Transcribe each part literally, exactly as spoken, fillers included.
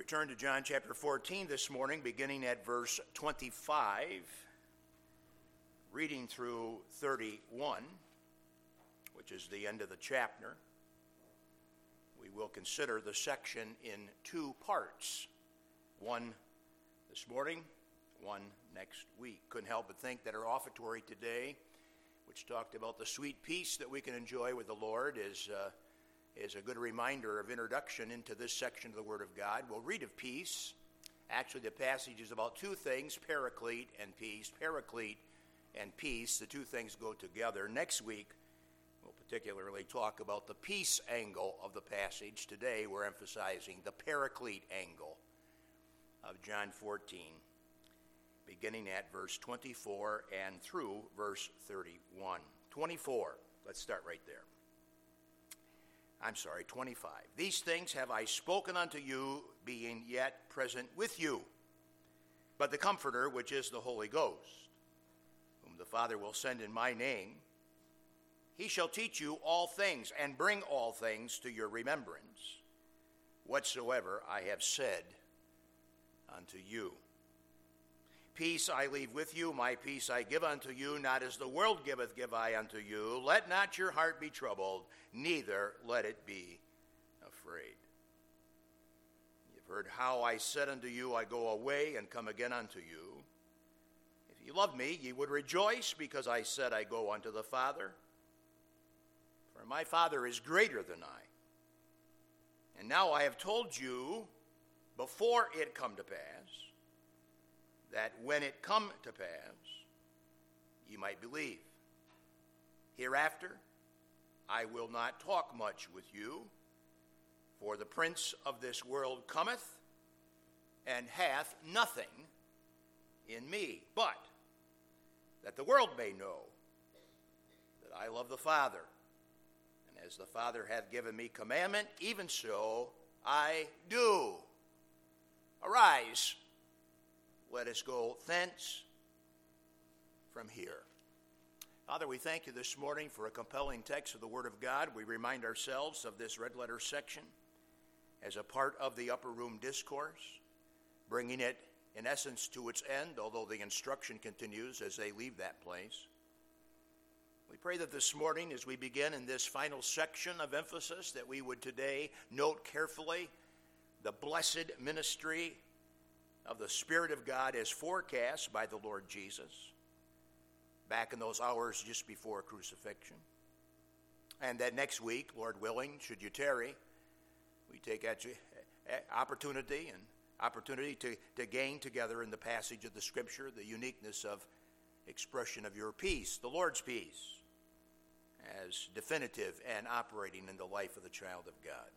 turn to John chapter fourteen this morning, beginning at verse twenty-five, reading through thirty-one, which is the end of the chapter. We will consider the section in two parts, one this morning, one next week. Couldn't help but think that our offertory today, which talked about the sweet peace that we can enjoy with the Lord, is uh, is a good reminder of introduction into this section of the Word of God. We'll read of peace. Actually, the passage is about two things, paraclete and peace. Paraclete and peace, the two things go together. Next week, we'll particularly talk about the peace angle of the passage. Today, we're emphasizing the paraclete angle of John fourteen, beginning at verse twenty-four and through verse thirty-one. twenty-four, let's start right there. I'm sorry, twenty-five. These things have I spoken unto you, being yet present with you. But the Comforter, which is the Holy Ghost, whom the Father will send in my name, he shall teach you all things, and bring all things to your remembrance, whatsoever I have said unto you. Peace I leave with you, my peace I give unto you, not as the world giveth give I unto you. Let not your heart be troubled, neither let it be afraid. You've heard how I said unto you, I go away and come again unto you. If ye love me, ye would rejoice, because I said I go unto the Father. For my Father is greater than I. And now I have told you, before it come to pass, that when it come to pass, ye might believe. Hereafter, I will not talk much with you, for the prince of this world cometh, and hath nothing in me, but that the world may know that I love the Father, and as the Father hath given me commandment, even so I do. Arise, let us go thence from here. Father, we thank you this morning for a compelling text of the Word of God. We remind ourselves of this red letter section as a part of the upper room discourse, bringing it in essence to its end, although the instruction continues as they leave that place. We pray that this morning, as we begin in this final section of emphasis, that we would today note carefully the blessed ministry of the Spirit of God as forecast by the Lord Jesus back in those hours just before crucifixion. And that next week, Lord willing, should you tarry, we take opportunity and opportunity to, to gain together in the passage of the Scripture the uniqueness of expression of your peace, the Lord's peace, as definitive and operating in the life of the child of God.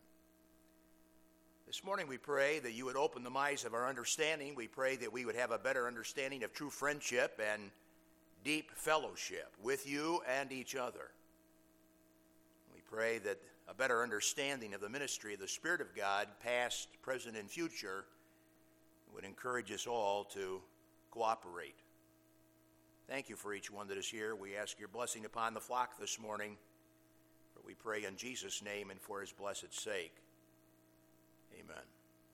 This morning we pray that you would open the eyes of our understanding. We pray that we would have a better understanding of true friendship and deep fellowship with you and each other. We pray that a better understanding of the ministry of the Spirit of God, past, present, and future, would encourage us all to cooperate. Thank you for each one that is here. We ask your blessing upon the flock this morning, for we pray in Jesus' name and for his blessed sake. Amen.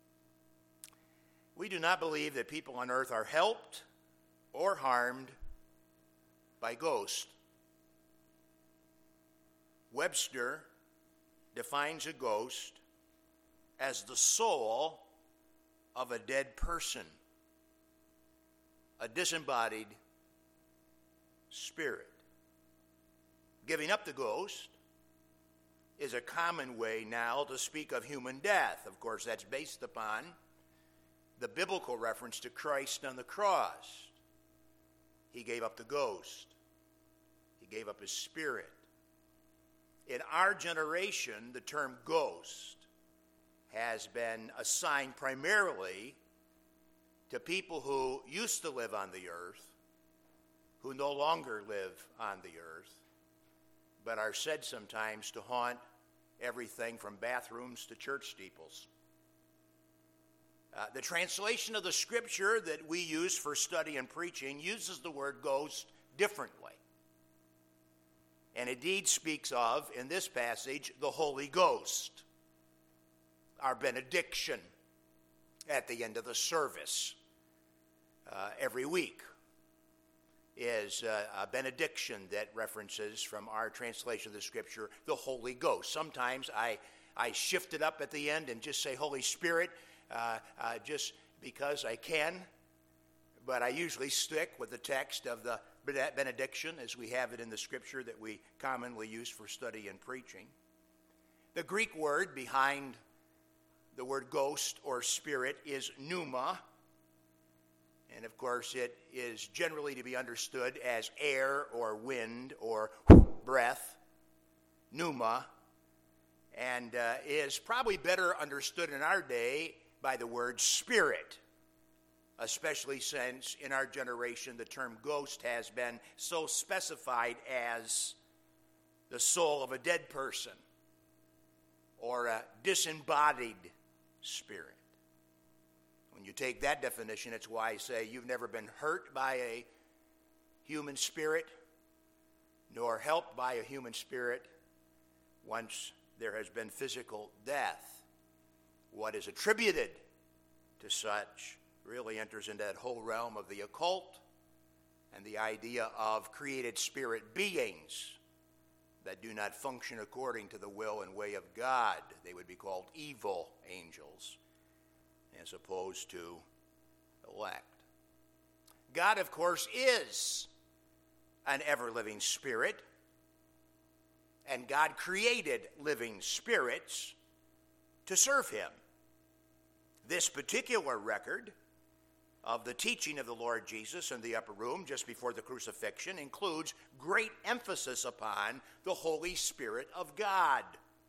We do not believe that people on earth are helped or harmed by ghosts. Webster defines a ghost as the soul of a dead person, a disembodied spirit. Giving up the ghost is a common way now to speak of human death. Of course, that's based upon the biblical reference to Christ on the cross. He gave up the ghost. He gave up his spirit. In our generation, the term ghost has been assigned primarily to people who used to live on the earth, who no longer live on the earth, but are said sometimes to haunt everything from bathrooms to church steeples. Uh, the translation of the Scripture that we use for study and preaching uses the word ghost differently. And indeed speaks of, in this passage, the Holy Ghost, our benediction. at the end of the service uh, every week is uh, a benediction that references from our translation of the Scripture the Holy Ghost. Sometimes I, I shift it up at the end and just say Holy Spirit uh, uh, just because I can, but I usually stick with the text of the benediction as we have it in the Scripture that we commonly use for study and preaching. The Greek word behind the word ghost or spirit is pneuma, and of course it is generally to be understood as air or wind or breath, pneuma, and uh, is probably better understood in our day by the word spirit, especially since in our generation the term ghost has been so specified as the soul of a dead person or a disembodied spirit. When you take that definition, it's why I say you've never been hurt by a human spirit nor helped by a human spirit once there has been physical death. What is attributed to such really enters into that whole realm of the occult and the idea of created spirit beings that do not function according to the will and way of God. They would be called evil angels as opposed to elect. God, of course, is an ever-living spirit, and God created living spirits to serve him. This particular record of the teaching of the Lord Jesus in the upper room just before the crucifixion includes great emphasis upon the Holy Spirit of God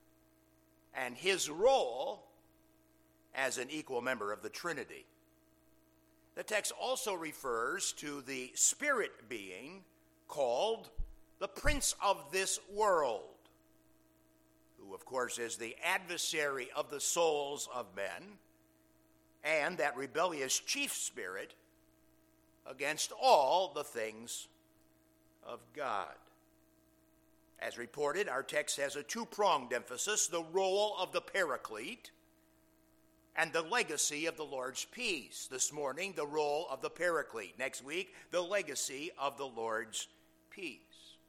and his role as an equal member of the Trinity. The text also refers to the spirit being called the Prince of this world, who of course is the adversary of the souls of men, and that rebellious chief spirit against all the things of God. As reported, our text has a two-pronged emphasis: the role of the Paraclete and the legacy of the Lord's peace. This morning, the role of the Paraclete. Next week, the legacy of the Lord's peace.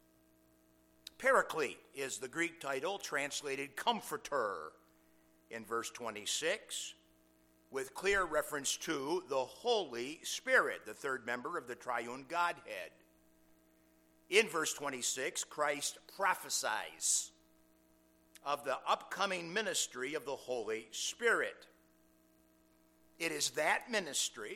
Paraclete is the Greek title translated comforter in verse twenty-six, with clear reference to the Holy Spirit, the third member of the triune Godhead. In verse twenty-six, Christ prophesies of the upcoming ministry of the Holy Spirit. It is that ministry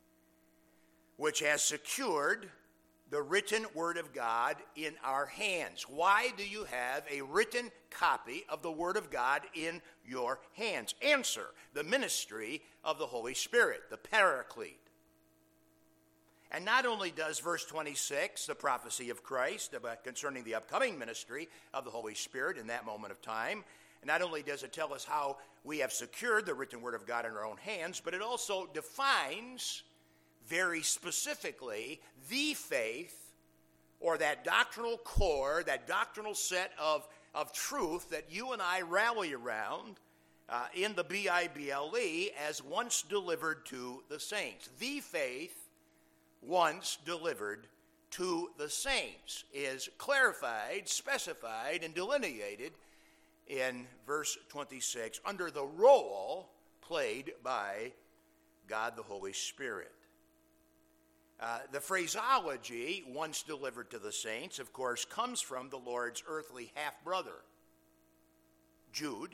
which has secured the written Word of God in our hands. Why do you have a written copy of the Word of God in your hands? Answer: the ministry of the Holy Spirit, the Paraclete. And not only does verse twenty-six, the prophecy of Christ about concerning the upcoming ministry of the Holy Spirit in that moment of time, and not only does it tell us how we have secured the written Word of God in our own hands, but it also defines very specifically the faith, or that doctrinal core, that doctrinal set of, of truth that you and I rally around uh, in the B I B L E as once delivered to the saints. The faith once delivered to the saints is clarified, specified, and delineated in verse twenty-six under the role played by God the Holy Spirit. Uh, the phraseology, once delivered to the saints, of course, comes from the Lord's earthly half-brother, Jude,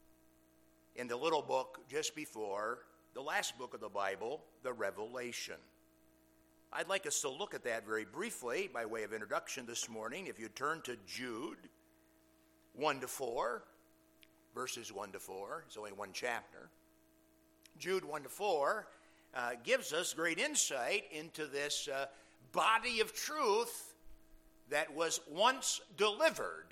in the little book just before the last book of the Bible, the Revelation. I'd like us to look at that very briefly by way of introduction this morning. If you turn to Jude one to four, verses one to four, it's only one chapter. Jude one to four Uh, gives us great insight into this uh, body of truth that was once delivered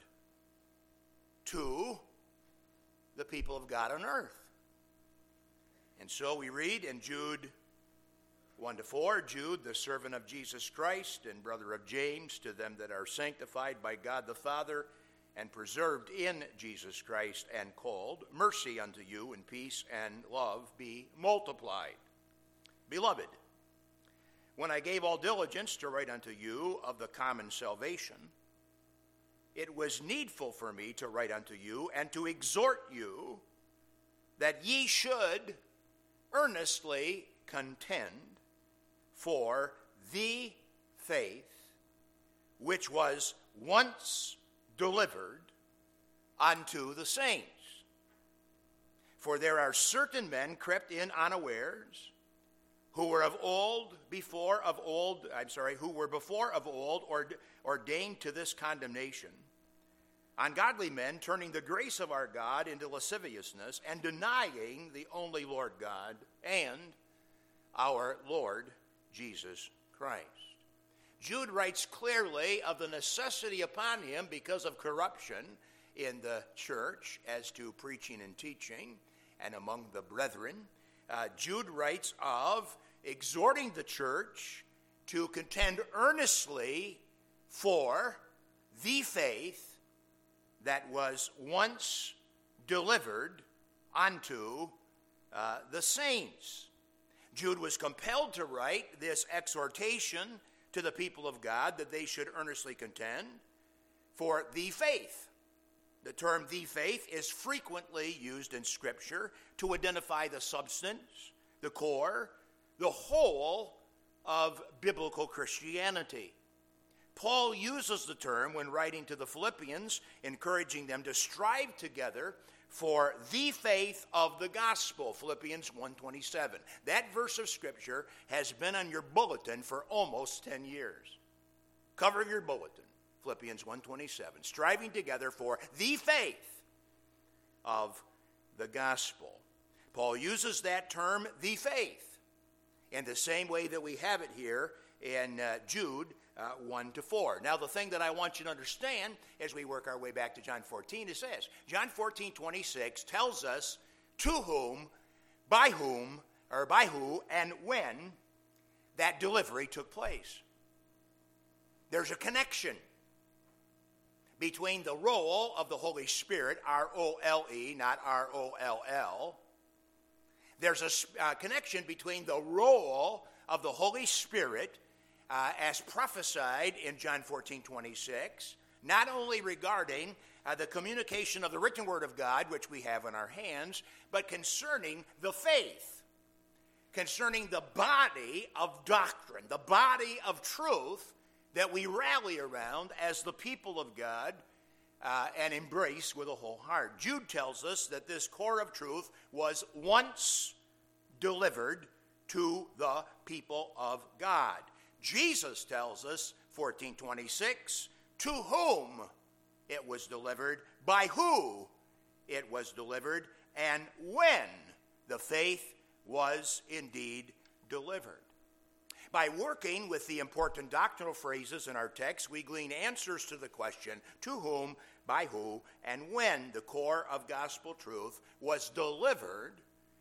to the people of God on earth. And so we read in Jude one to four, Jude, the servant of Jesus Christ and brother of James, to them that are sanctified by God the Father and preserved in Jesus Christ and called, mercy unto you and peace and love be multiplied. Beloved, when I gave all diligence to write unto you of the common salvation, it was needful for me to write unto you and to exhort you that ye should earnestly contend for the faith which was once delivered unto the saints. For there are certain men crept in unawares, who were of old, before of old, I'm sorry, who were before of old ord- ordained to this condemnation, ungodly men turning the grace of our God into lasciviousness and denying the only Lord God and our Lord Jesus Christ. Jude writes clearly of the necessity upon him because of corruption in the church as to preaching and teaching and among the brethren. Uh, Jude writes of exhorting the church to contend earnestly for the faith that was once delivered unto uh, the saints. Jude was compelled to write this exhortation to the people of God that they should earnestly contend for the faith. The term the faith is frequently used in Scripture to identify the substance, the core, the whole of biblical Christianity. Paul uses the term when writing to the Philippians, encouraging them to strive together for the faith of the gospel, Philippians one twenty-seven. That verse of Scripture has been on your bulletin for almost ten years. Cover your bulletin, Philippians one twenty-seven, striving together for the faith of the gospel. Paul uses that term, the faith, in the same way that we have it here in uh, Jude uh, one to four. Now, the thing that I want you to understand as we work our way back to John fourteen is this. John fourteen twenty-six tells us to whom, by whom, or by who, and when that delivery took place. There's a connection between the role of the Holy Spirit, R O L E, not R O L L. There's a uh, connection between the role of the Holy Spirit uh, as prophesied in John fourteen twenty-six, not only regarding uh, the communication of the written word of God, which we have in our hands, but concerning the faith, concerning the body of doctrine, the body of truth that we rally around as the people of God uh, and embrace with a whole heart. Jude tells us that this core of truth was once delivered to the people of God. Jesus tells us, fourteen twenty-six, to whom it was delivered, by who it was delivered, and when the faith was indeed delivered. By working with the important doctrinal phrases in our text, we glean answers to the question, to whom, by who, and when the core of gospel truth was delivered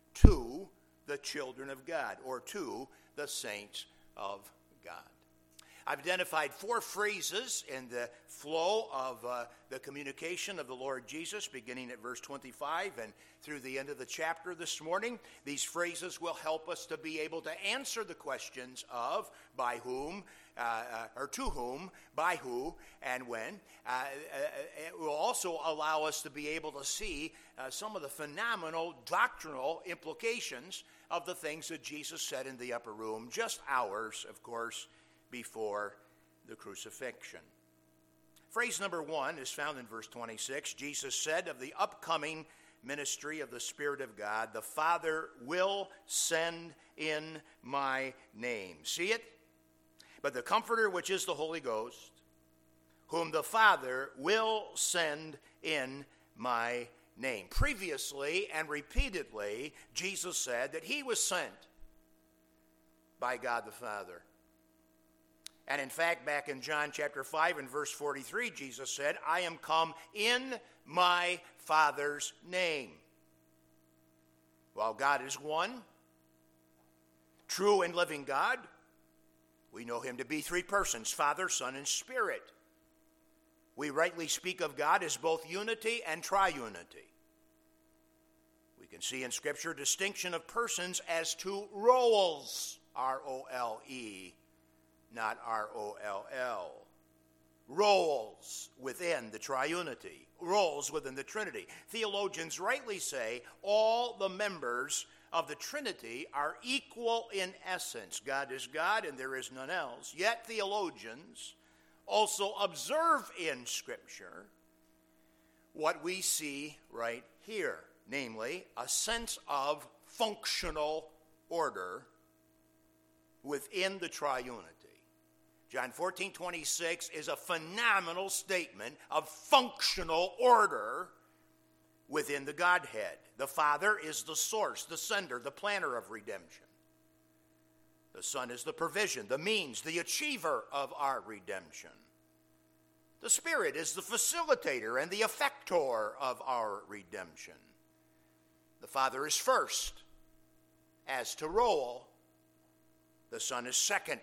to the children of God, or to the saints of God. I've identified four phrases in the flow of uh, the communication of the Lord Jesus, beginning at verse twenty-five and through the end of the chapter this morning. These phrases will help us to be able to answer the questions of by whom, uh, uh, or to whom, by who, and when. Uh, it will also allow us to be able to see uh, some of the phenomenal doctrinal implications of the things that Jesus said in the upper room, just hours, of course, before the crucifixion. Phrase number one is found in verse twenty-six. Jesus said of the upcoming ministry of the Spirit of God, the Father will send in my name. See it? But the Comforter, which is the Holy Ghost, whom the Father will send in my name. Previously and repeatedly, Jesus said that he was sent by God the Father. And in fact, back in John chapter five and verse forty-three, Jesus said, I am come in my Father's name. While God is one, true and living God, we know him to be three persons, Father, Son, and Spirit. We rightly speak of God as both unity and triunity. We can see in Scripture distinction of persons as two roles, R O L E, not R O L L. Roles within the triunity, roles within the Trinity. Theologians rightly say all the members of the Trinity are equal in essence. God is God and there is none else. Yet theologians also observe in Scripture what we see right here, namely a sense of functional order within the triunity. John fourteen twenty-six is a phenomenal statement of functional order within the Godhead. The Father is the source, the sender, the planner of redemption. The Son is the provision, the means, the achiever of our redemption. The Spirit is the facilitator and the effector of our redemption. The Father is first as to role. The Son is second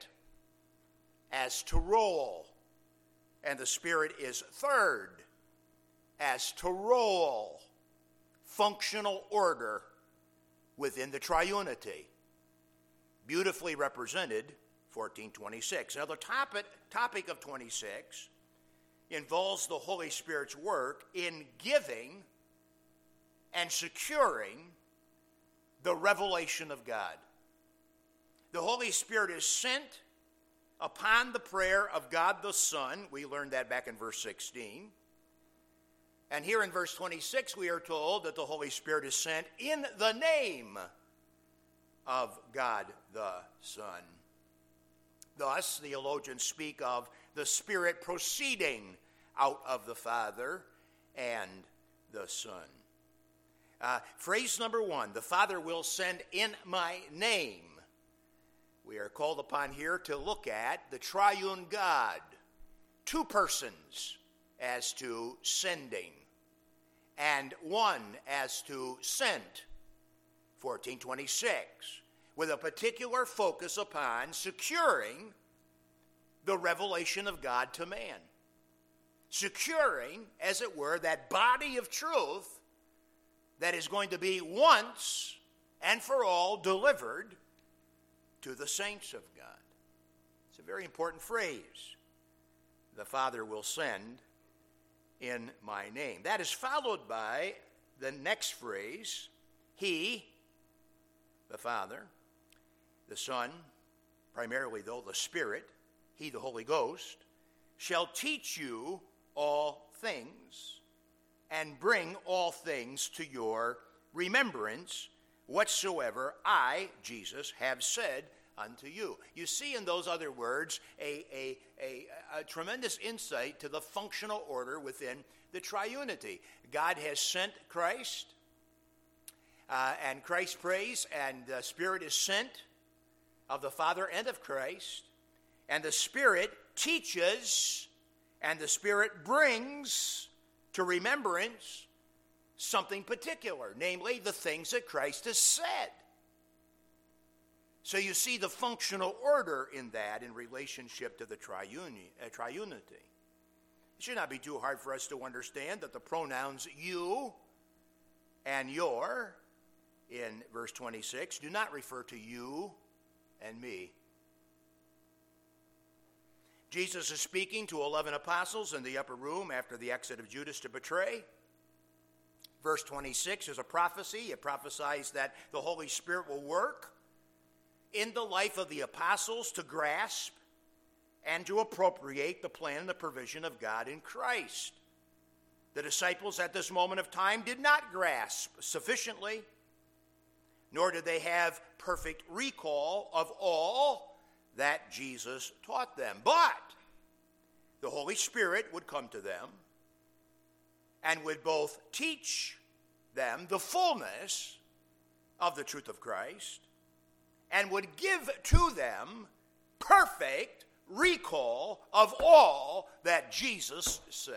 as to role. And the Spirit is third as to role. Functional order within the triunity. Beautifully represented, fourteen twenty-six. Now the topic, topic of twenty-six involves the Holy Spirit's work in giving and securing the revelation of God. The Holy Spirit is sent upon the prayer of God the Son. We learned that back in verse sixteen. And here in verse twenty-six, we are told that the Holy Spirit is sent in the name of God the Son. Thus, theologians speak of the Spirit proceeding out of the Father and the Son. Uh, phrase number one, the Father will send in my name. We are called upon here to look at the triune God, two persons as to sending, and one as to sent, fourteen twenty-six, with a particular focus upon securing the revelation of God to man. Securing, as it were, that body of truth that is going to be once and for all delivered to the saints of God. It's a very important phrase. The Father will send in my name. That is followed by the next phrase, He, the Father, the Son, primarily though the Spirit, He, the Holy Ghost, shall teach you all things and bring all things to your remembrance whatsoever I, Jesus, have said unto you. You see in those other words a, a, a, a tremendous insight to the functional order within the triunity. God has sent Christ, uh, and Christ prays, and the Spirit is sent of the Father and of Christ, and the Spirit teaches, and the Spirit brings to remembrance something particular, namely the things that Christ has said. So you see the functional order in that in relationship to the triuni- uh, triunity. It should not be too hard for us to understand that the pronouns you and your in verse twenty-six do not refer to you and me. Jesus is speaking to eleven apostles in the upper room after the exit of Judas to betray. Verse twenty-six is a prophecy. It prophesies that the Holy Spirit will work in the life of the apostles to grasp and to appropriate the plan and the provision of God in Christ. The disciples at this moment of time did not grasp sufficiently, nor did they have perfect recall of all that Jesus taught them. But the Holy Spirit would come to them and would both teach them the fullness of the truth of Christ and would give to them perfect recall of all that Jesus said.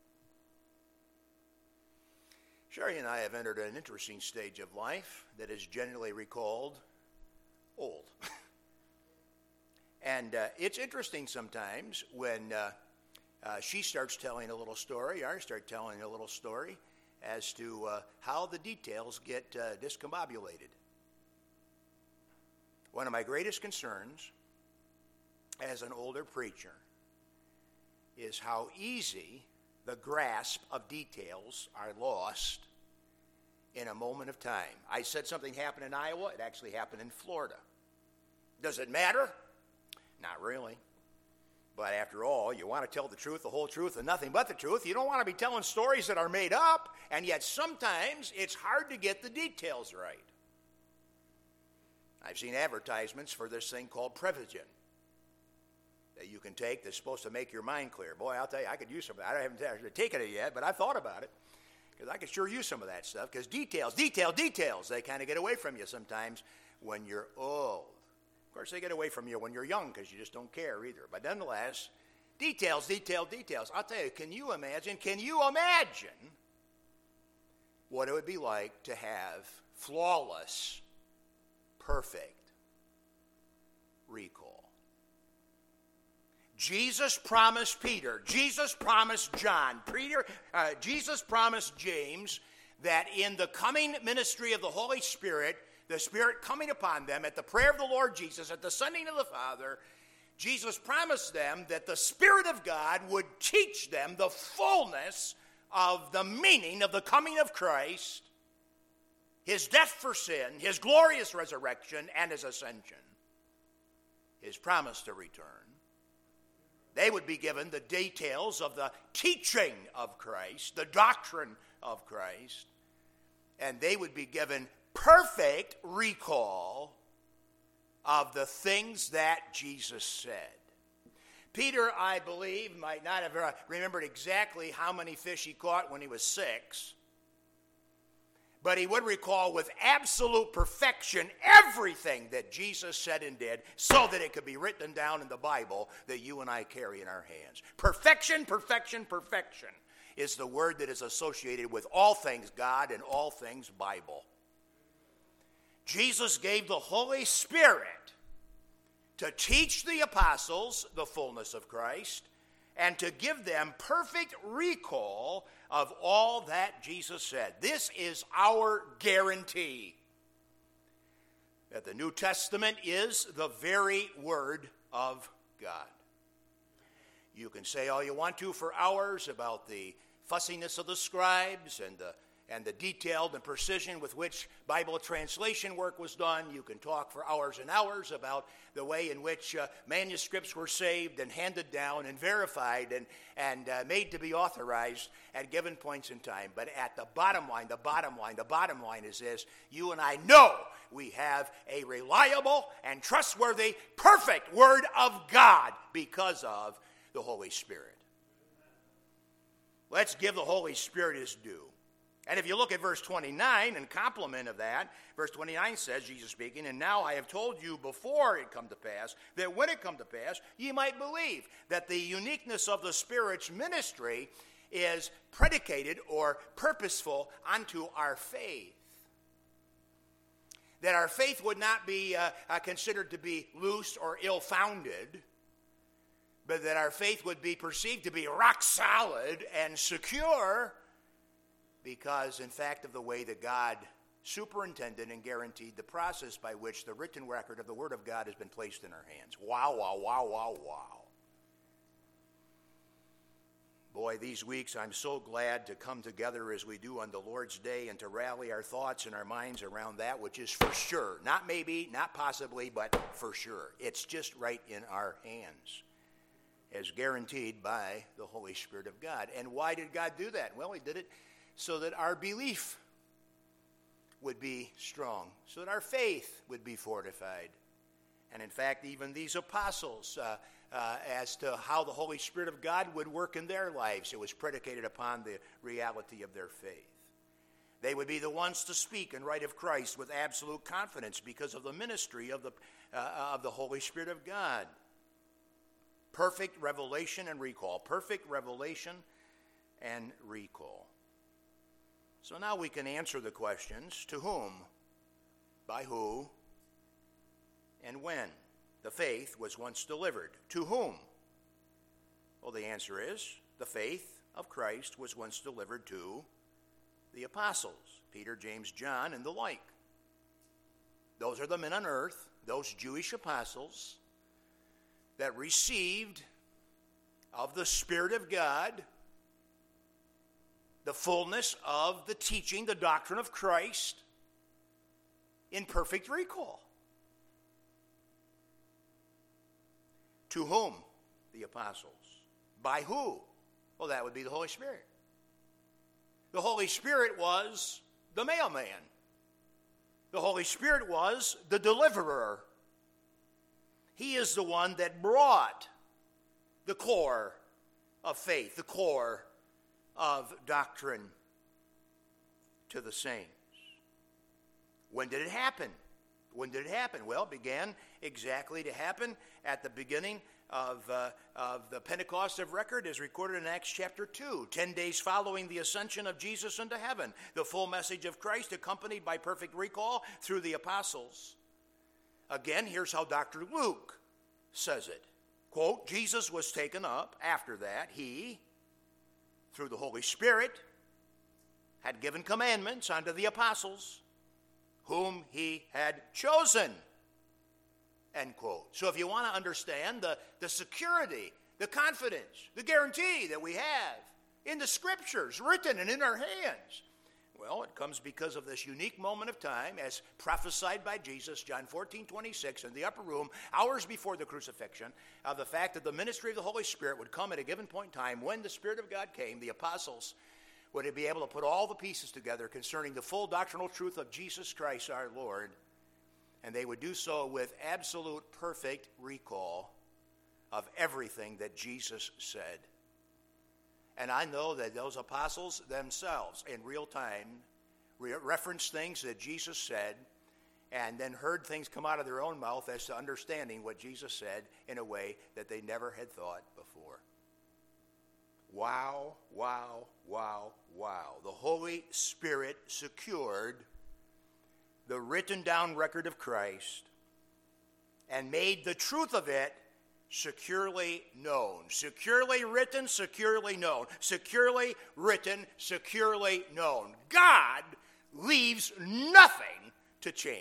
Sherry and I have entered an interesting stage of life that is generally recalled old. And uh, it's interesting sometimes when uh, uh, she starts telling a little story, or I start telling a little story as to uh, how the details get uh, discombobulated. One of my greatest concerns as an older preacher is how easy the grasp of details are lost in a moment of time. I said something happened in Iowa. It actually happened in Florida. Does it matter? Not really. But after all, you want to tell the truth, the whole truth, and nothing but the truth. You don't want to be telling stories that are made up, and yet sometimes it's hard to get the details right. I've seen advertisements for this thing called Prevagen that you can take that's supposed to make your mind clear. Boy, I'll tell you, I could use some of that. I haven't actually taken it yet, but I've thought about it because I could sure use some of that stuff because details, detail, details, they kind of get away from you sometimes when you're old. Of course, they get away from you when you're young because you just don't care either. But nonetheless, details, detail, details. I'll tell you, can you imagine, can you imagine what it would be like to have flawless, perfect recall? Jesus promised Peter, Jesus promised John, Peter, uh, Jesus promised James that in the coming ministry of the Holy Spirit, the Spirit coming upon them at the prayer of the Lord Jesus, at the sending of the Father, Jesus promised them that the Spirit of God would teach them the fullness of the meaning of the coming of Christ, his death for sin, his glorious resurrection, and his ascension, his promise to return. They would be given the details of the teaching of Christ, the doctrine of Christ, and they would be given perfect recall of the things that Jesus said. Peter, I believe, might not have remembered exactly how many fish he caught when he was six, but he would recall with absolute perfection everything that Jesus said and did so that it could be written down in the Bible that you and I carry in our hands. Perfection, perfection, perfection is the word that is associated with all things God and all things Bible. Jesus gave the Holy Spirit to teach the apostles the fullness of Christ and to give them perfect recall of all that Jesus said. This is our guarantee that the New Testament is the very Word of God. You can say all you want to for hours about the fussiness of the scribes and the and the detailed and precision with which Bible translation work was done. You can talk for hours and hours about the way in which uh, manuscripts were saved and handed down and verified and, and uh, made to be authorized at given points in time. But at the bottom line, the bottom line, the bottom line is this: you and I know we have a reliable and trustworthy, perfect Word of God because of the Holy Spirit. Let's give the Holy Spirit his due. And if you look at verse twenty-nine, in complement of that, verse twenty-nine says, Jesus speaking, "And now I have told you before it come to pass, that when it come to pass, ye might believe." That the uniqueness of the Spirit's ministry is predicated or purposeful unto our faith. That our faith would not be uh, uh, considered to be loose or ill-founded, but that our faith would be perceived to be rock solid and secure, because, in fact, of the way that God superintended and guaranteed the process by which the written record of the Word of God has been placed in our hands. Wow, wow, wow, wow, wow. Boy, these weeks I'm so glad to come together as we do on the Lord's Day and to rally our thoughts and our minds around that which is for sure. Not maybe, not possibly, but for sure. It's just right in our hands, as guaranteed by the Holy Spirit of God. And why did God do that? Well, he did it so that our belief would be strong, so that our faith would be fortified. And in fact, even these apostles, uh, uh, as to how the Holy Spirit of God would work in their lives, it was predicated upon the reality of their faith. They would be the ones to speak and write of Christ with absolute confidence because of the ministry of the, uh, of the Holy Spirit of God. Perfect revelation and recall. Perfect revelation and recall. So now we can answer the questions: to whom, by who, and when the faith was once delivered. To whom? Well, the answer is the faith of Christ was once delivered to the apostles, Peter, James, John, and the like. Those are the men on earth, those Jewish apostles that received of the Spirit of God the fullness of the teaching, the doctrine of Christ in perfect recall. To whom? The apostles. By who? Well, that would be the Holy Spirit. The Holy Spirit was the mailman. The Holy Spirit was the deliverer. He is the one that brought the core of faith, the core of doctrine to the saints. When did it happen? When did it happen? Well, it began exactly to happen at the beginning of, uh, of the Pentecost of record, as recorded in Acts chapter two, ten days following the ascension of Jesus into heaven. The full message of Christ accompanied by perfect recall through the apostles. Again, here's how Doctor Luke says it. Quote, Jesus was taken up. After that, he, through the Holy Spirit, had given commandments unto the apostles, whom he had chosen. End quote. So if you want to understand the, the security, the confidence, the guarantee that we have in the Scriptures, written and in our hands, well, it comes because of this unique moment of time as prophesied by Jesus, John fourteen twenty-six, in the upper room, hours before the crucifixion, of the fact that the ministry of the Holy Spirit would come at a given point in time. When the Spirit of God came, the apostles would be able to put all the pieces together concerning the full doctrinal truth of Jesus Christ our Lord, and they would do so with absolute perfect recall of everything that Jesus said. And I know that those apostles themselves, in real time, re- referenced things that Jesus said and then heard things come out of their own mouth as to understanding what Jesus said in a way that they never had thought before. Wow, wow, wow, wow. The Holy Spirit secured the written down record of Christ and made the truth of it securely known. Securely written, securely known. Securely written, securely known. God leaves nothing to chance.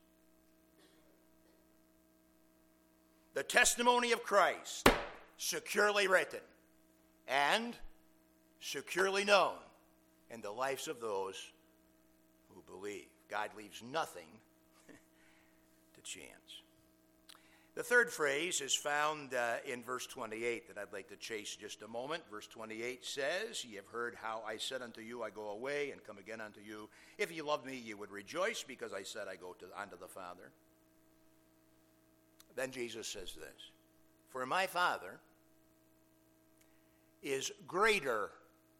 The testimony of Christ, securely written and securely known in the lives of those who believe. God leaves nothing to chance. The third phrase is found uh, in verse twenty-eight that I'd like to chase just a moment. Verse twenty-eight says, Ye have heard how I said unto you, I go away and come again unto you. If ye loved me, ye would rejoice, because I said I go to, unto the Father. Then Jesus says this, For my Father is greater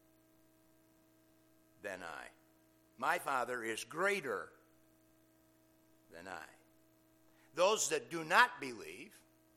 than I. My Father is greater than I. Those that do not believe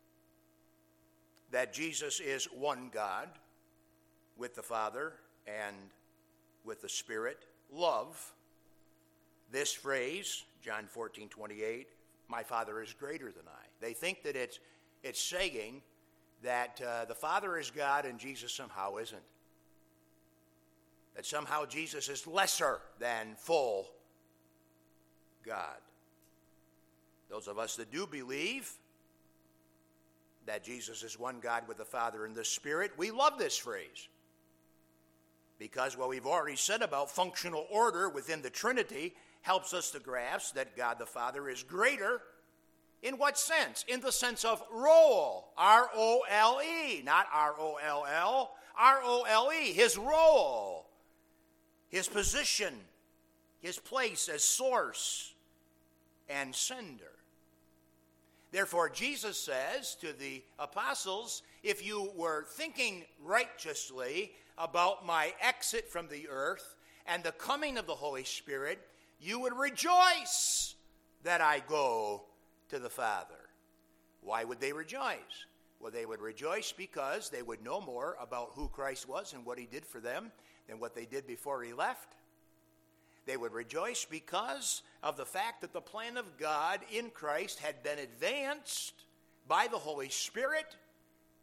that Jesus is one God with the Father and with the Spirit love this phrase, John fourteen twenty-eight, my Father is greater than I. They think that it's, it's saying that uh, the Father is God and Jesus somehow isn't. That somehow Jesus is lesser than full God. Those of us that do believe that Jesus is one God with the Father and the Spirit, we love this phrase. Because what we've already said about functional order within the Trinity helps us to grasp that God the Father is greater. In what sense? In the sense of role. R O L E. Not R O L L. R O L E. His role. His position. His place as source and sender. Therefore, Jesus says to the apostles, if you were thinking righteously about my exit from the earth and the coming of the Holy Spirit, you would rejoice that I go to the Father. Why would they rejoice? Well, they would rejoice because they would know more about who Christ was and what he did for them than what they did before he left. They would rejoice because of the fact that the plan of God in Christ had been advanced by the Holy Spirit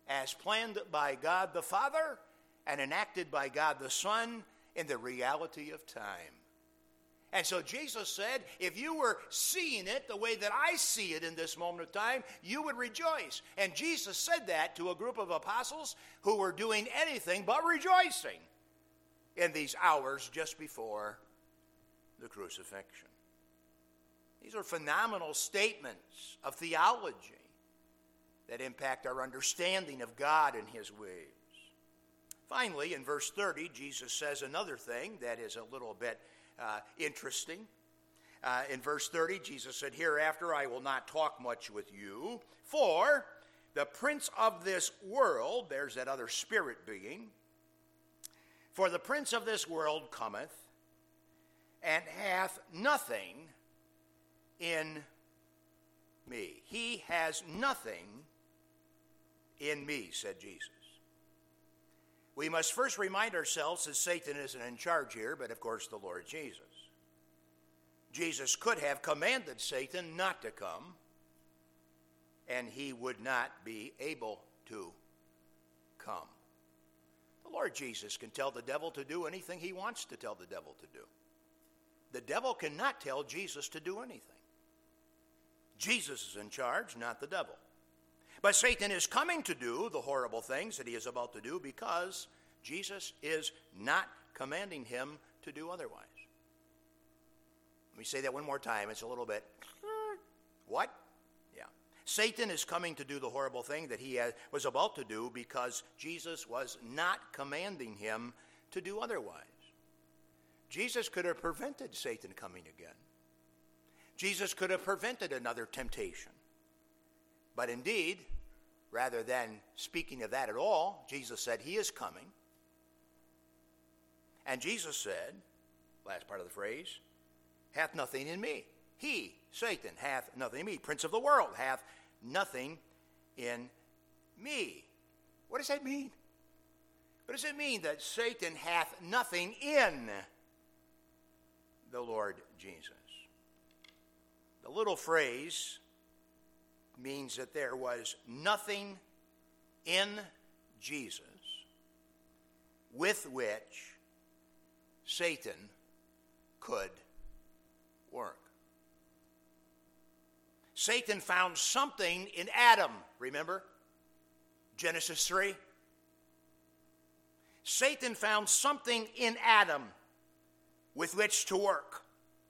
as planned by God the Father and enacted by God the Son in the reality of time. And so Jesus said, if you were seeing it the way that I see it in this moment of time, you would rejoice. And Jesus said that to a group of apostles who were doing anything but rejoicing in these hours just before the crucifixion. These are phenomenal statements of theology that impact our understanding of God and his ways. Finally, in verse thirty, Jesus says another thing that is a little bit uh, interesting. Uh, in verse thirty, Jesus said, hereafter I will not talk much with you, for the prince of this world, there's that other spirit being, for the prince of this world cometh, and hath nothing in me. He has nothing in me, said Jesus. We must first remind ourselves that Satan isn't in charge here, but of course the Lord Jesus. Jesus could have commanded Satan not to come, and he would not be able to come. The Lord Jesus can tell the devil to do anything he wants to tell the devil to do. The devil cannot tell Jesus to do anything. Jesus is in charge, not the devil. But Satan is coming to do the horrible things that he is about to do because Jesus is not commanding him to do otherwise. Let me say that one more time. It's a little bit, what? Yeah. Satan is coming to do the horrible thing that he was about to do because Jesus was not commanding him to do otherwise. Jesus could have prevented Satan coming again. Jesus could have prevented another temptation. But indeed, rather than speaking of that at all, Jesus said he is coming. And Jesus said, last part of the phrase, hath nothing in me. He, Satan, hath nothing in me. Prince of the world hath nothing in me. What does that mean? What does it mean that Satan hath nothing in the Lord Jesus? The little phrase means that there was nothing in Jesus with which Satan could work. Satan found something in Adam, remember? Genesis three. Satan found something in Adam with which to work.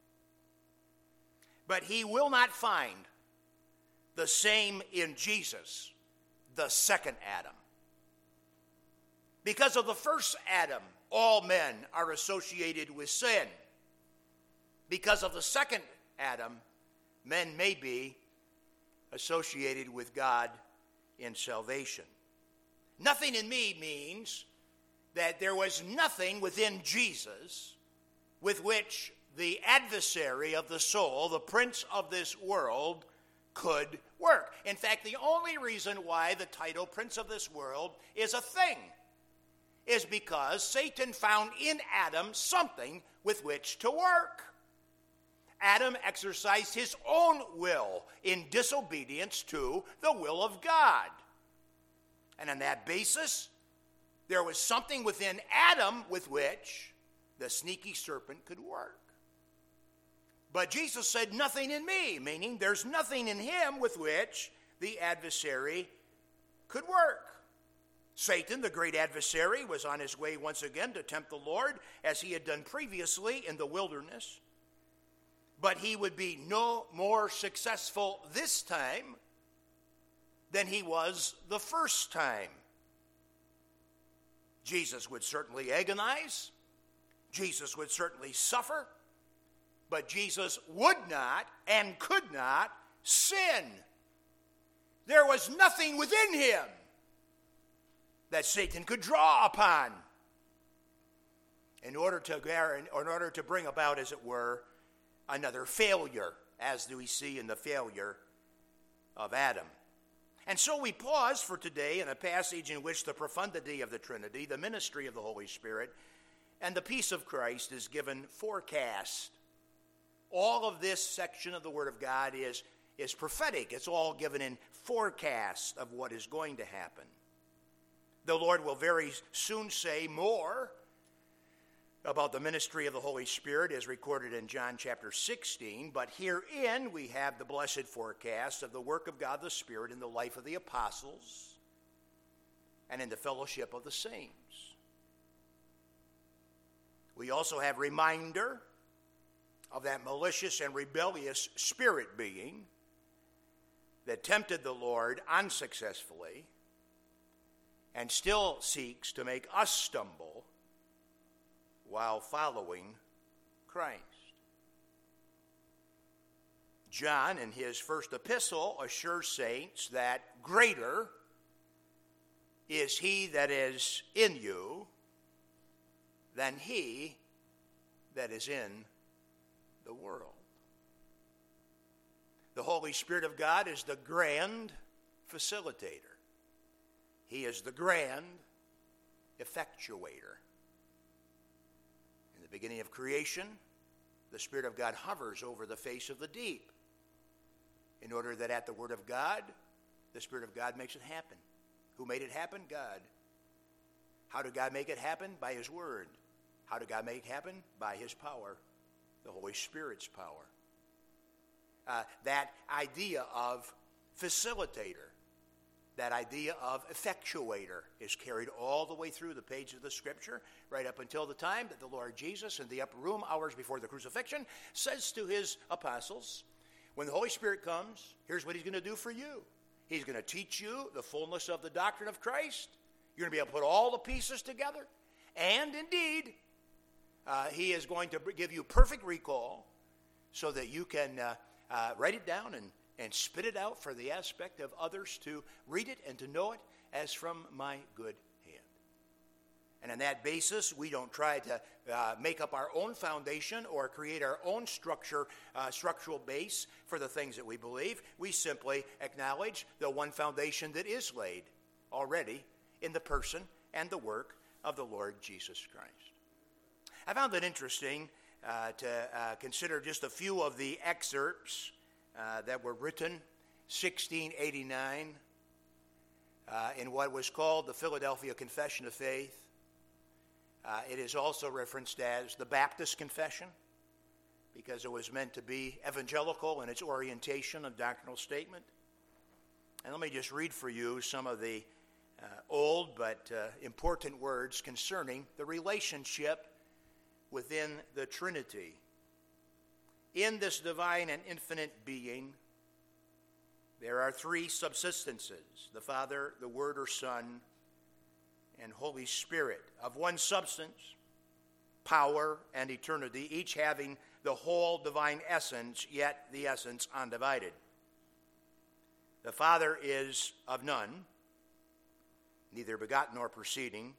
But he will not find the same in Jesus, the second Adam. Because of the first Adam, all men are associated with sin. Because of the second Adam, men may be associated with God in salvation. Nothing in me means that there was nothing within Jesus with which the adversary of the soul, the prince of this world, could work. In fact, the only reason why the title Prince of this world is a thing is because Satan found in Adam something with which to work. Adam exercised his own will in disobedience to the will of God. And on that basis, there was something within Adam with which the sneaky serpent could work. But Jesus said, nothing in me, meaning there's nothing in him with which the adversary could work. Satan, the great adversary, was on his way once again to tempt the Lord, as he had done previously in the wilderness. But he would be no more successful this time than he was the first time. Jesus would certainly agonize. Jesus would certainly suffer. But Jesus would not and could not sin. There was nothing within him that Satan could draw upon in order to, in order to bring about, as it were, another failure, as we see in the failure of Adam. And so we pause for today in a passage in which the profundity of the Trinity, the ministry of the Holy Spirit, and the peace of Christ is given forecast. All of this section of the Word of God is, is prophetic. It's all given in forecast of what is going to happen. The Lord will very soon say more about the ministry of the Holy Spirit as recorded in John chapter sixteen, but herein we have the blessed forecast of the work of God the Spirit in the life of the apostles and in the fellowship of the saints. We also have reminder of that malicious and rebellious spirit being that tempted the Lord unsuccessfully and still seeks to make us stumble while following Christ. John, in his first epistle, assures saints that greater is he that is in you than he that is in the world. The Holy Spirit of God is the grand facilitator. He is the grand effectuator. In the beginning of creation, the Spirit of God hovers over the face of the deep in order that at the word of God, the Spirit of God makes it happen. Who made it happen? God. How did God make it happen? By his word. How did God make it happen? By his power, the Holy Spirit's power. Uh, that idea of facilitator, that idea of effectuator is carried all the way through the pages of the Scripture, right up until the time that the Lord Jesus in the upper room, hours before the crucifixion, says to his apostles, when the Holy Spirit comes, here's what he's going to do for you. He's going to teach you the fullness of the doctrine of Christ. You're going to be able to put all the pieces together. And indeed, uh, he is going to give you perfect recall so that you can uh, uh, write it down and, and spit it out for the aspect of others to read it and to know it as from my good hand. And on that basis, we don't try to uh, make up our own foundation or create our own structure, uh, structural base for the things that we believe. We simply acknowledge the one foundation that is laid already in the person and the work of the Lord Jesus Christ. I found it interesting uh, to uh, consider just a few of the excerpts uh, that were written sixteen eighty-nine uh, in what was called the Philadelphia Confession of Faith. Uh, it is also referenced as the Baptist Confession because it was meant to be evangelical in its orientation of doctrinal statement. And let me just read for you some of the uh, old but uh, important words concerning the relationship within the Trinity. In this divine and infinite being, there are three subsistences, the Father, the Word or Son, and Holy Spirit, of one substance, power, and eternity, each having the whole divine essence, yet the essence undivided. The Father is of none, neither begotten nor proceeding.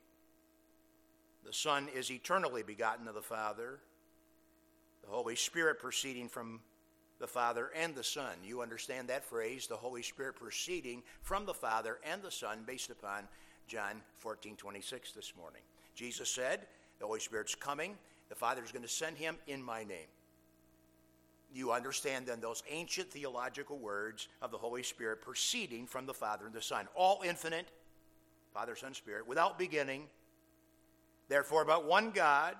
The Son is eternally begotten of the Father, the Holy Spirit proceeding from the Father and the Son. You understand that phrase, the Holy Spirit proceeding from the Father and the Son, based upon John fourteen twenty-six this morning. Jesus said, the Holy Spirit's coming. The Father is going to send him in my name. You understand then those ancient theological words of the Holy Spirit proceeding from the Father and the Son. All infinite, Father, Son, Spirit, without beginning. Therefore, but one God,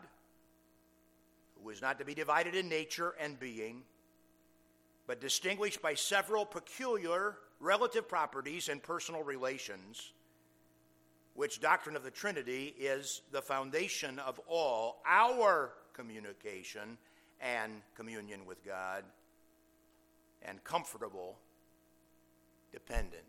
who is not to be divided in nature and being, but distinguished by several peculiar relative properties and personal relations, which doctrine of the Trinity is the foundation of all our communication and communion with God and comfortable dependence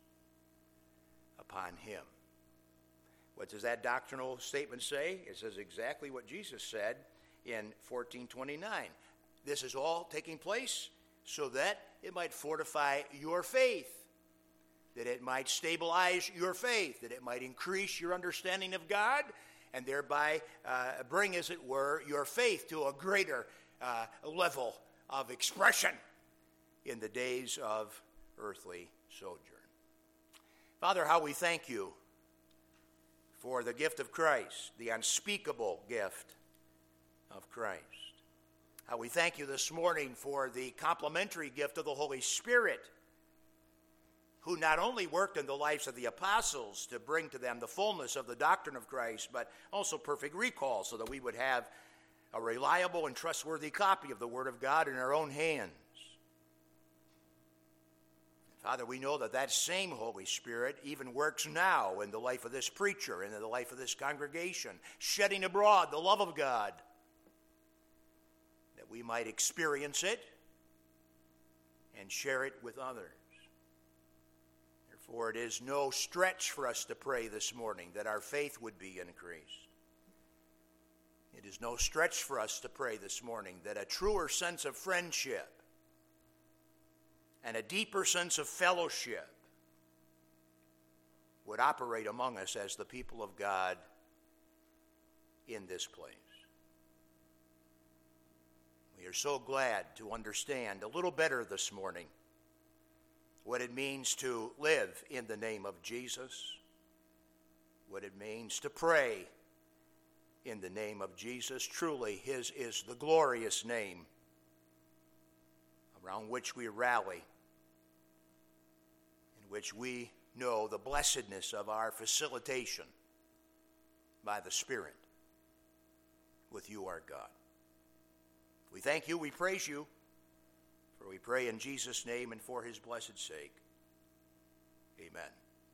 upon him. What does that doctrinal statement say? It says exactly what Jesus said in fourteen twenty-nine. This is all taking place so that it might fortify your faith, that it might stabilize your faith, that it might increase your understanding of God, and thereby uh, bring, as it were, your faith to a greater uh, level of expression in the days of earthly sojourn. Father, how we thank you for the gift of Christ, the unspeakable gift of Christ. How we thank you this morning for the complementary gift of the Holy Spirit, who not only worked in the lives of the apostles to bring to them the fullness of the doctrine of Christ, but also perfect recall so that we would have a reliable and trustworthy copy of the Word of God in our own hands. Father, we know that that same Holy Spirit even works now in the life of this preacher and in the life of this congregation, shedding abroad the love of God, that we might experience it and share it with others. Therefore, it is no stretch for us to pray this morning that our faith would be increased. It is no stretch for us to pray this morning that a truer sense of friendship and a deeper sense of fellowship would operate among us as the people of God in this place. We are so glad to understand a little better this morning what it means to live in the name of Jesus, what it means to pray in the name of Jesus. Truly, his is the glorious name around which we rally, in which we know the blessedness of our facilitation by the Spirit with you, our God. We thank you, we praise you, for we pray in Jesus' name and for his blessed sake. Amen.